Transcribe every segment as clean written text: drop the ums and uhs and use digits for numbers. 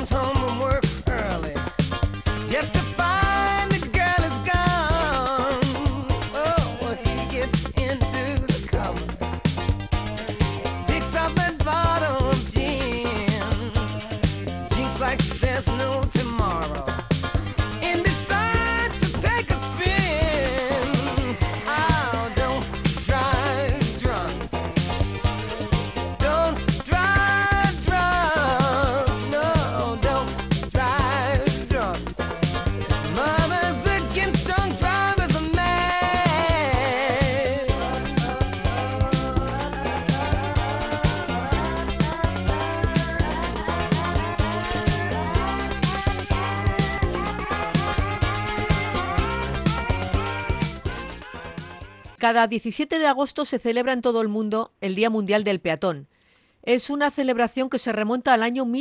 comes home from work early, just to find the girl is gone. Oh, well, he gets into the covers, picks up that bottle of gin, drinks like there's no tomorrow, and decides to take a spin. Oh, don't drive drunk. Don't drive drunk. No, don't drive drunk. Mother's against drunk drivers are mad. Cada 17 de agosto se celebra en todo el mundo el Día Mundial del Peatón. Es una celebración que se remonta al año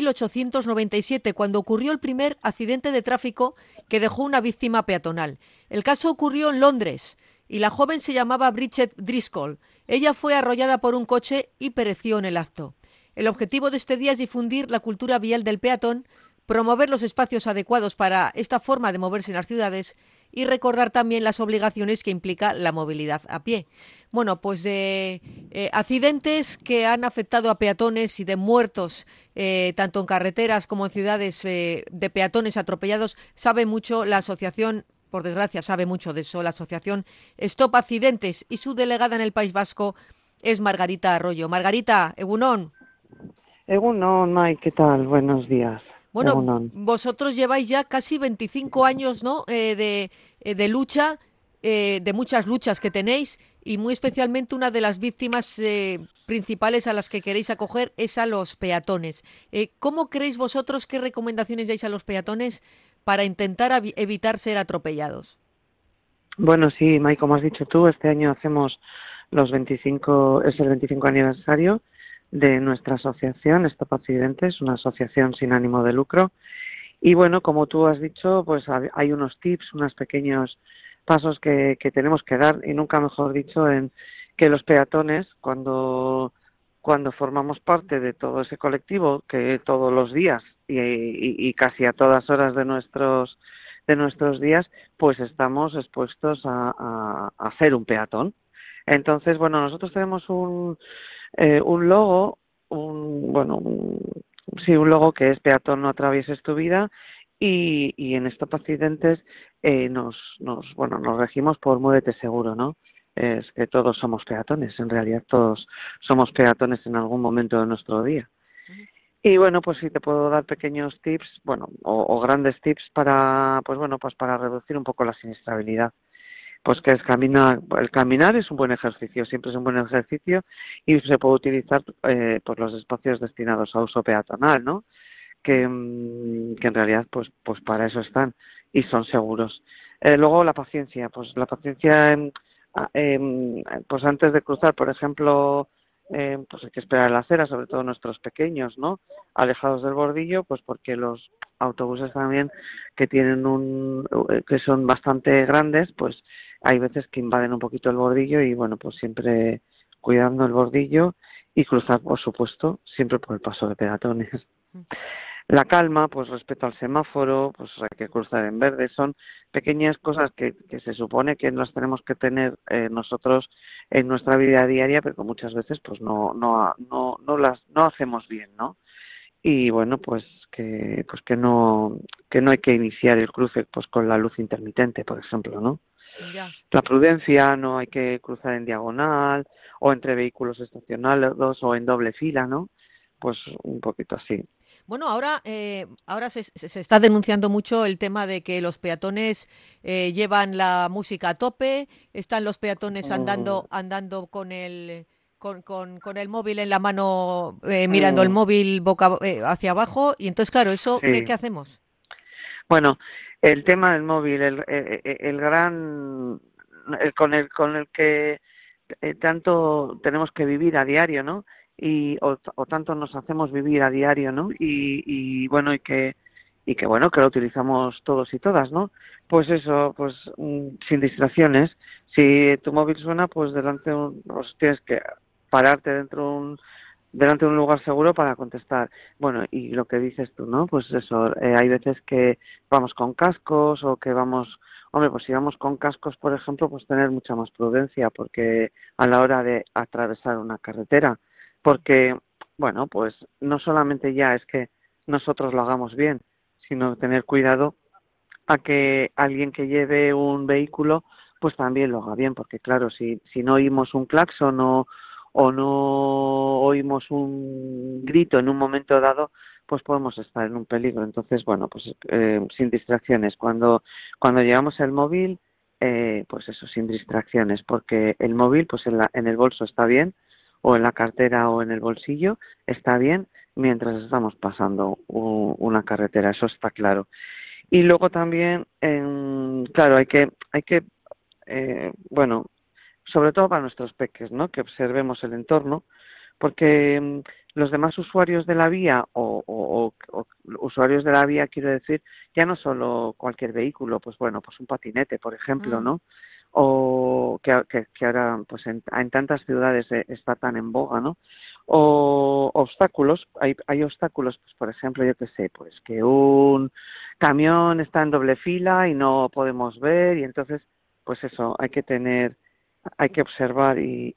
1897, cuando ocurrió el primer accidente de tráfico que dejó una víctima peatonal. El caso ocurrió en Londres y la joven se llamaba Bridget Driscoll. Ella fue arrollada por un coche y pereció en el acto. El objetivo de este día es difundir la cultura vial del peatón, promover los espacios adecuados para esta forma de moverse en las ciudades y recordar también las obligaciones que implica la movilidad a pie. Bueno, pues de accidentes que han afectado a peatones y de muertos, tanto en carreteras como en ciudades, de peatones atropellados, sabe mucho la asociación, por desgracia sabe mucho de eso, la asociación Stop Accidentes, y su delegada en el País Vasco es Margarita Arroyo. Margarita, egunon. Egunon, Mike, ¿qué tal? Buenos días. Bueno, Egunon. vosotros lleváis ya casi 25 años, ¿no? De lucha, de muchas luchas que tenéis, y muy especialmente una de las víctimas principales a las que queréis acoger es a los peatones. ¿Cómo creéis vosotros, qué recomendaciones dais a los peatones para intentar evitar ser atropellados? Bueno, sí, Mike, como has dicho tú, este año hacemos es el 25 aniversario de nuestra asociación Stop Accidentes, una asociación sin ánimo de lucro. Y bueno, como tú has dicho, pues hay unos tips, unos pequeños pasos que tenemos que dar, y nunca mejor dicho, en que los peatones, cuando formamos parte de todo ese colectivo, que todos los días y casi a todas horas de nuestros días, pues estamos expuestos a ser un peatón. Entonces, bueno, nosotros tenemos un logo, un logo que es peatón no atravieses tu vida, y en Stop Accidentes nos regimos por muévete seguro, ¿no? Es que todos somos peatones, en realidad todos somos peatones en algún momento de nuestro día. Y bueno, pues sí te puedo dar pequeños tips, o grandes tips para reducir un poco la siniestrabilidad. Pues que el caminar es un buen ejercicio, siempre es un buen ejercicio, y se puede utilizar pues los espacios destinados a uso peatonal, ¿no? Que en realidad pues para eso están y son seguros. Luego la paciencia, pues antes de cruzar, por ejemplo, pues hay que esperar en la acera, sobre todo nuestros pequeños, ¿no? Alejados del bordillo, pues porque los autobuses también que que son bastante grandes, pues hay veces que invaden un poquito el bordillo, y bueno, pues siempre cuidando el bordillo y cruzar, por supuesto, siempre por el paso de peatones. La calma, pues respecto al semáforo, pues hay que cruzar en verde. Son pequeñas cosas que se supone que las tenemos que tener nosotros en nuestra vida diaria, pero que muchas veces pues no hacemos bien, ¿no? Y bueno, pues que no hay que iniciar el cruce pues con la luz intermitente, por ejemplo, ¿no? Ya. La prudencia, no hay que cruzar en diagonal o entre vehículos estacionados o en doble fila, ¿no? Pues un poquito así. Bueno, ahora se está denunciando mucho el tema de que los peatones llevan la música a tope, están los peatones andando con el móvil en la mano, mirando el móvil hacia abajo, y entonces, claro, eso, Sí. ¿qué hacemos? Bueno, el tema del móvil, con el que tanto tenemos que vivir a diario, ¿no? O tanto nos hacemos vivir a diario, ¿no? Y bueno, que lo utilizamos todos y todas, ¿no? Pues eso, pues sin distracciones. Si tu móvil suena, pues pues tienes que pararte dentro delante de un lugar seguro para contestar. Bueno, y lo que dices tú, ¿no? Pues eso, hay veces que vamos con cascos o que vamos, hombre, pues si vamos con cascos, por ejemplo, pues tener mucha más prudencia porque a la hora de atravesar una carretera, porque, bueno, pues no solamente ya es que nosotros lo hagamos bien, sino tener cuidado a que alguien que lleve un vehículo pues también lo haga bien, porque claro, si no oímos un claxon o no oímos un grito en un momento dado, pues podemos estar en un peligro. Entonces, bueno, pues sin distracciones. Cuando llevamos el móvil, pues eso, sin distracciones, porque el móvil pues en el bolso está bien, o en la cartera o en el bolsillo está bien, mientras estamos pasando una carretera, eso está claro. Y luego también, claro, hay que bueno, sobre todo para nuestros peques, ¿no? Que observemos el entorno, porque los demás usuarios de la vía o usuarios de la vía, quiero decir, ya no solo cualquier vehículo, pues bueno, pues un patinete, por ejemplo, ¿no? O que ahora, pues en tantas ciudades está tan en boga, ¿no? O obstáculos, hay obstáculos, pues por ejemplo, yo qué sé, pues que un camión está en doble fila y no podemos ver y entonces, pues eso, hay que observar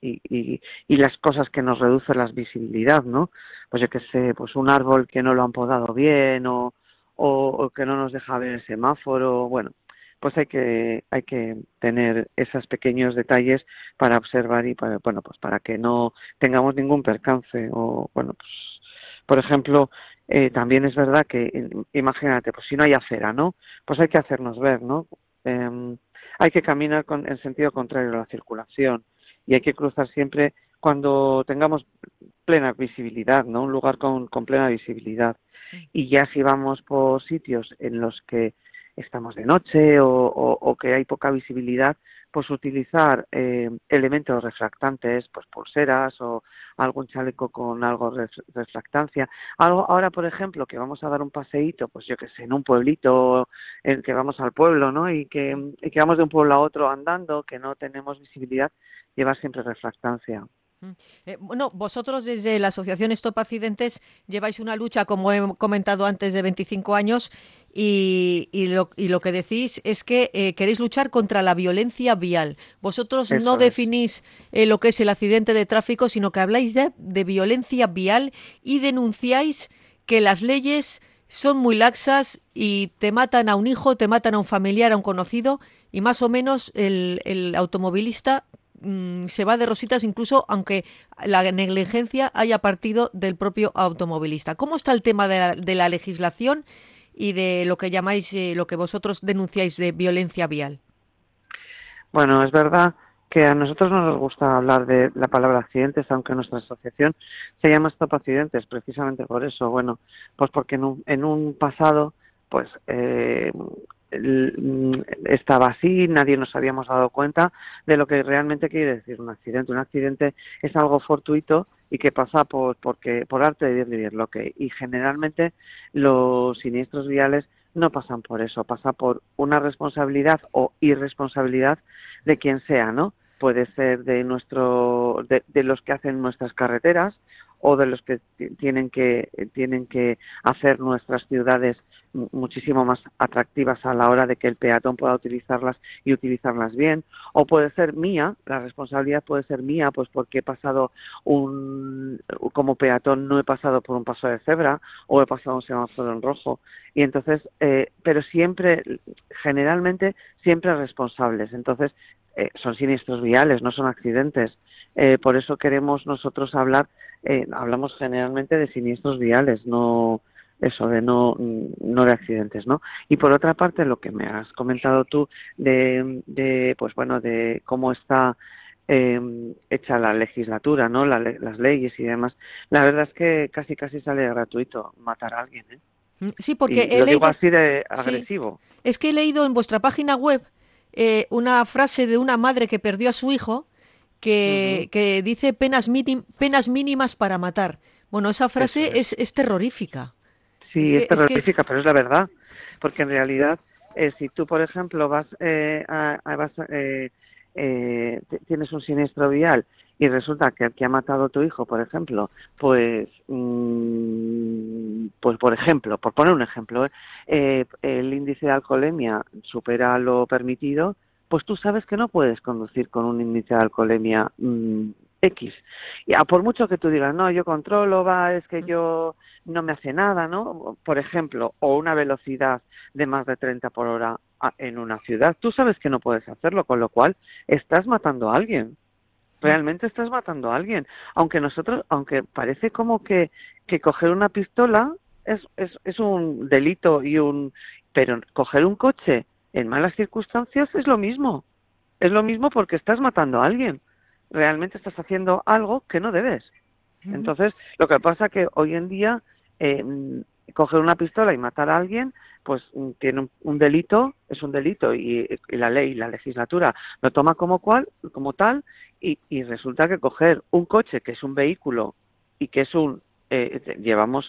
y las cosas que nos reducen la visibilidad, ¿no? Pues yo qué sé, pues un árbol que no lo han podado bien o que no nos deja ver el semáforo, bueno, pues hay que tener esos pequeños detalles para observar y para, bueno, pues para que no tengamos ningún percance o, bueno, pues, por ejemplo, también es verdad que, imagínate, pues si no hay acera, ¿no? Pues hay que hacernos ver, ¿no? Hay que caminar en sentido contrario a la circulación y hay que cruzar siempre cuando tengamos plena visibilidad, ¿no? Un lugar con plena visibilidad. Y ya si vamos por sitios en los que estamos de noche o que hay poca visibilidad, pues utilizar elementos refractantes, pues pulseras o algún chaleco con algo de refractancia. Algo ahora, por ejemplo, que vamos a dar un paseíto, pues yo que sé, en un pueblito, en que vamos al pueblo, ¿no? Y que vamos de un pueblo a otro andando, que no tenemos visibilidad, llevar siempre refractancia. Bueno, vosotros desde la Asociación Stop Accidentes lleváis una lucha, como he comentado antes, de 25 años y lo que decís es que queréis luchar contra la violencia vial. Vosotros no Eso es. definís lo que es el accidente de tráfico, sino que habláis de violencia vial y denunciáis que las leyes son muy laxas y te matan a un hijo, te matan a un familiar, a un conocido y más o menos el automovilista se va de rositas incluso aunque la negligencia haya partido del propio automovilista. ¿Cómo está el tema de la legislación y de lo que llamáis, lo que vosotros denunciáis de violencia vial? Bueno, es verdad que a nosotros no nos gusta hablar de la palabra accidentes, aunque nuestra asociación se llama Stop Accidentes, precisamente por eso. Bueno, pues porque en un pasado, pues estaba así, nadie nos habíamos dado cuenta de lo que realmente quiere decir un accidente. Un accidente es algo fortuito y que pasa por arte de Dios vivirlo, y generalmente los siniestros viales no pasan por eso, pasa por una responsabilidad o irresponsabilidad de quien sea, ¿no? Puede ser de los que hacen nuestras carreteras o de los que tienen que hacer nuestras ciudades muchísimo más atractivas a la hora de que el peatón pueda utilizarlas y utilizarlas bien, o puede ser mía, la responsabilidad puede ser mía, pues porque he pasado como peatón no he pasado por un paso de cebra o he pasado un semáforo en rojo, y entonces, pero generalmente siempre responsables, entonces son siniestros viales, no son accidentes, por eso queremos nosotros hablamos generalmente de siniestros viales, no de accidentes, ¿no? Y por otra parte, lo que me has comentado tú pues bueno, de cómo está hecha la legislatura, ¿no? Las leyes y demás. La verdad es que casi sale gratuito matar a alguien, ¿eh? Sí, porque Y he lo digo leído, así de sí, agresivo. es que he leído en vuestra página web una frase de una madre que perdió a su hijo Ujú. que dice penas mínimas para matar. Bueno, esa Eso frase es terrorífica. Es Sí, es que, es que es, terrorífica, pero es la verdad, porque en realidad, si tú, por ejemplo, tienes un siniestro vial y resulta que el que ha matado a tu hijo, por ejemplo, pues por ejemplo, por poner un ejemplo, el índice de alcoholemia supera lo permitido, pues tú sabes que no puedes conducir con un índice de alcoholemia X. Y por mucho que tú digas, no, yo controlo, es que yo no me hace nada, ¿no? Por ejemplo, o una velocidad de más de 30 por hora en una ciudad, tú sabes que no puedes hacerlo, con lo cual estás matando a alguien. Realmente estás matando a alguien. Aunque parece como que coger una pistola es un delito pero coger un coche en malas circunstancias es lo mismo. Es lo mismo porque estás matando a alguien. Realmente estás haciendo algo que no debes. Entonces, lo que pasa que hoy en día coger una pistola y matar a alguien, pues tiene un delito, es un delito y la ley, la legislatura lo toma como tal y resulta que coger un coche que es un vehículo y que es llevamos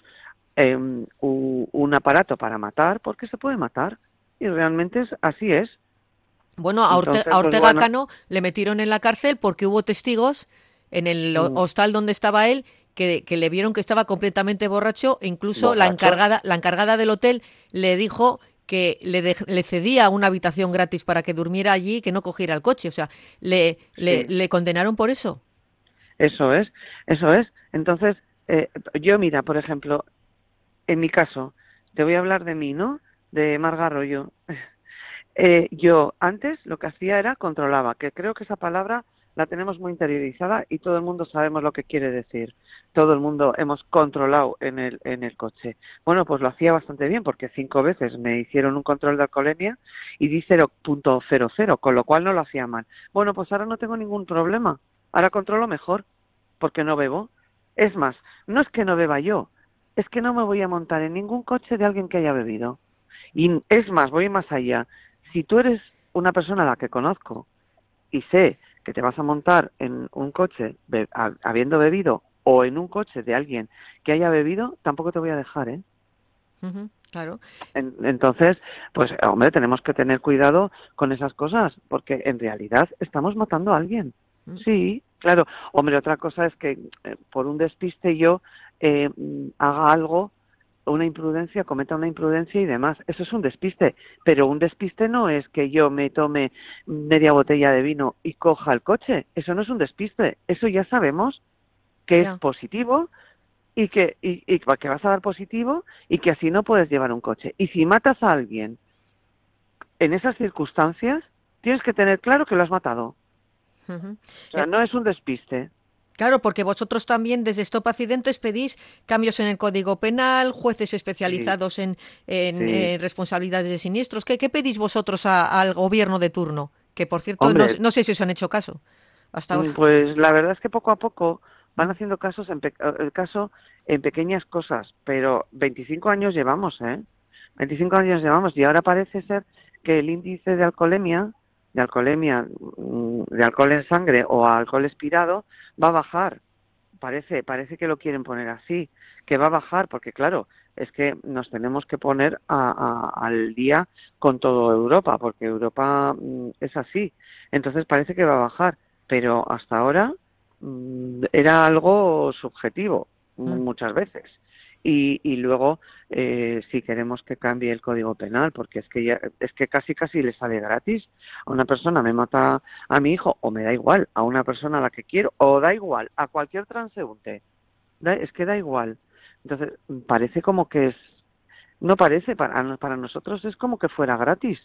un aparato para matar, porque se puede matar y realmente así es. Bueno, a Entonces, a pues Ortega bueno, Cano le metieron en la cárcel porque hubo testigos en el hostal donde estaba él que le vieron que estaba completamente borracho e incluso borracho. la encargada del hotel le dijo que le cedía una habitación gratis para que durmiera allí y que no cogiera el coche. O sea, Sí. le condenaron por eso. Eso es, eso es. Entonces, yo mira, por ejemplo, en mi caso, te voy a hablar de mí, ¿no? De Marga Arroyo. Yo antes lo que hacía era controlaba, que creo que esa palabra la tenemos muy interiorizada y todo el mundo sabemos lo que quiere decir. Todo el mundo hemos controlado en el coche. Bueno, pues lo hacía bastante bien porque 5 veces me hicieron un control de alcoholemia y di 0.00, con lo cual no lo hacía mal. Bueno, pues ahora no tengo ningún problema. Ahora controlo mejor porque no bebo. Es más, no es que no beba yo, es que no me voy a montar en ningún coche de alguien que haya bebido. Y es más, voy más allá. Si tú eres una persona a la que conozco y sé que te vas a montar en un coche habiendo bebido o en un coche de alguien que haya bebido, tampoco te voy a dejar, ¿eh? Claro. Entonces, pues hombre, tenemos que tener cuidado con esas cosas, porque en realidad estamos matando a alguien. Sí, claro. Hombre, otra cosa es que por un despiste yo haga algo, cometa una imprudencia y demás. Eso es un despiste, pero un despiste no es que yo me tome media botella de vino y coja el coche. Eso no es un despiste. Eso ya sabemos que es positivo y que vas a dar positivo y que así no puedes llevar un coche. Y si matas a alguien en esas circunstancias, tienes que tener claro que lo has matado. O sea, no es un despiste. Claro, porque vosotros también desde Stop Accidentes pedís cambios en el Código Penal, jueces especializados en responsabilidades de siniestros. ¿Qué pedís vosotros al gobierno de turno? Que, por cierto, Hombre, no sé si os han hecho caso hasta ahora. pues la verdad es que poco a poco van haciendo caso en pequeñas cosas, pero 25 años llevamos, ¿eh? 25 años llevamos y ahora parece ser que el índice de alcoholemia, de alcohol en sangre o alcohol expirado, va a bajar. Parece que lo quieren poner así, que va a bajar, porque claro, es que nos tenemos que poner al día con toda Europa, porque Europa es así. Entonces parece que va a bajar, pero hasta ahora era algo subjetivo muchas veces. Y luego, si queremos que cambie el Código Penal, porque es que casi le sale gratis. A una persona me mata a mi hijo, o me da igual, a una persona a la que quiero, o da igual, a cualquier transeúnte. Es que da igual. Entonces, parece como que no parece, para nosotros es como que fuera gratis.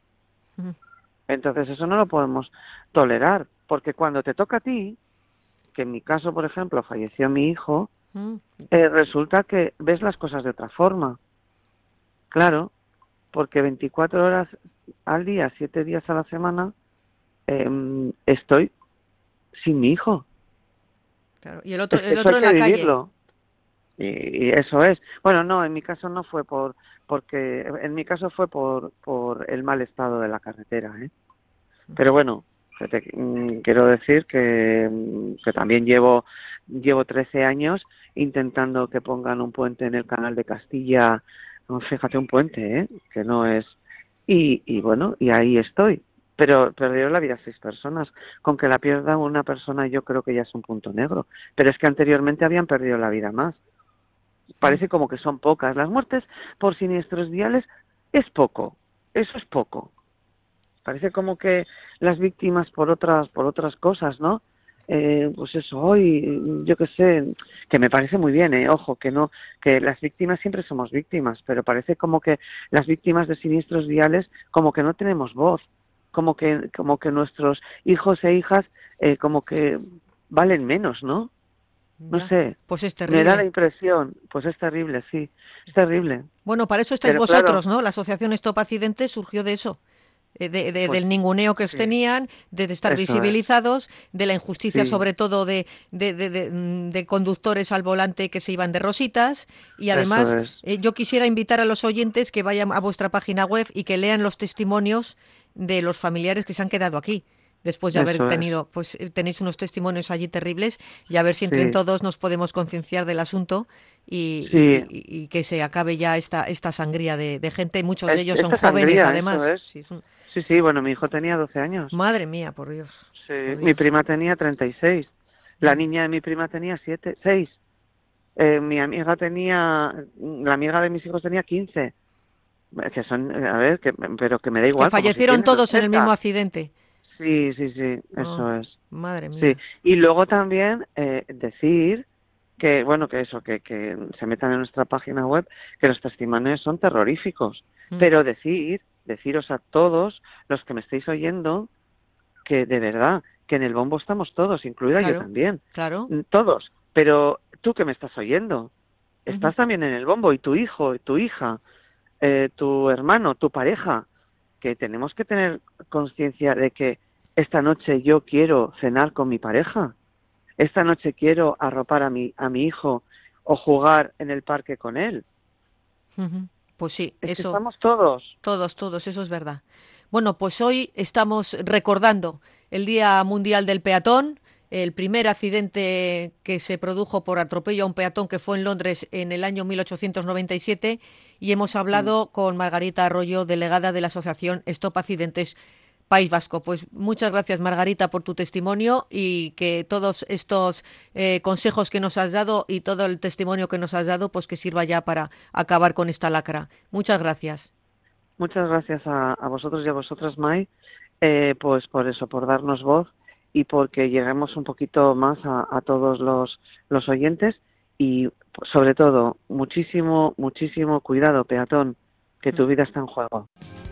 Entonces, eso no lo podemos tolerar, porque cuando te toca a ti, que en mi caso, por ejemplo, falleció mi hijo, resulta que ves las cosas de otra forma. Claro, porque 24 horas al día, 7 días a la semana, estoy sin mi hijo. Claro. Y el otro Eso hay en que la vivirlo. Y eso es. Bueno, no, en mi caso no fue porque en mi caso fue por el mal estado de la carretera, ¿eh? Pero bueno, quiero decir que también llevo 13 años intentando que pongan un puente en el Canal de Castilla. Fíjate, un puente, ¿eh? Que no es. Y bueno, y ahí estoy. pero perdieron la vida 6 personas. Con que la pierda una persona yo creo que ya es un punto negro. Pero es que anteriormente habían perdido la vida más. Parece como que son pocas. Las muertes por siniestros viales es poco, eso es poco. Parece como que las víctimas por otras cosas, ¿no? Pues eso, hoy, yo qué sé, que me parece muy bien, ojo, que no, que las víctimas siempre somos víctimas, pero parece como que las víctimas de siniestros viales como que no tenemos voz, como que nuestros hijos e hijas como que valen menos, ¿no? No Ya. sé, Pues es me da la terrible. impresión, pues es terrible, sí, es terrible. Bueno, para eso estáis Pero claro, vosotros, ¿no? La asociación Stop Accidentes surgió de eso. pues Del ninguneo que os sí, tenían, de estar eso es, visibilizados, de la injusticia sí, sobre todo de conductores al volante que se iban de rositas y eso además es, yo quisiera invitar a los oyentes que vayan a vuestra página web y que lean los testimonios de los familiares que se han quedado aquí. Después de haber eso es, tenido, pues tenéis unos testimonios allí terribles y a ver si entre sí, todos nos podemos concienciar del asunto sí, y que se acabe ya esta sangría de gente. Muchos de ellos son esta jóvenes, sangría, eso además. es, Sí, sí, bueno, mi hijo tenía 12 años, madre mía, por Dios, sí, por mi Dios. prima tenía 36, la Mm. niña de mi prima tenía 6, mi amiga tenía, la amiga de mis hijos tenía 15, que son, a ver, pero que me da Que igual, como si fallecieron tienen todos en el mismo 80. accidente. Sí, sí, sí, Oh, eso es. madre Sí, mía. y luego también decir que, bueno, que eso, que se metan en nuestra página web, que los testimonios son terroríficos, Mm. pero deciros a todos los que me estáis oyendo que de verdad, que en el bombo estamos todos, incluida yo Claro, también, claro. todos, pero tú que me estás oyendo, Ujú. estás también en el bombo, y tu hijo, tu hija, tu hermano, tu pareja, que tenemos que tener conciencia de que esta noche yo quiero cenar con mi pareja, esta noche quiero arropar a mi hijo o jugar en el parque con él. Ujú. Pues sí, Es que eso, estamos todos. todos, eso es verdad. Bueno, pues hoy estamos recordando el Día Mundial del Peatón, el primer accidente que se produjo por atropello a un peatón que fue en Londres en el año 1897 y hemos Mm. hablado con Margarita Arroyo, delegada de la Asociación Stop Accidentes País Vasco. Pues muchas gracias, Margarita, por tu testimonio y que todos estos consejos que nos has dado y todo el testimonio que nos has dado, pues que sirva ya para acabar con esta lacra. Muchas gracias. Muchas gracias a vosotros y a vosotras, Mai, pues por eso, por darnos voz y porque lleguemos un poquito más a todos los oyentes y sobre todo, muchísimo, muchísimo cuidado, peatón, que tu vida está en juego.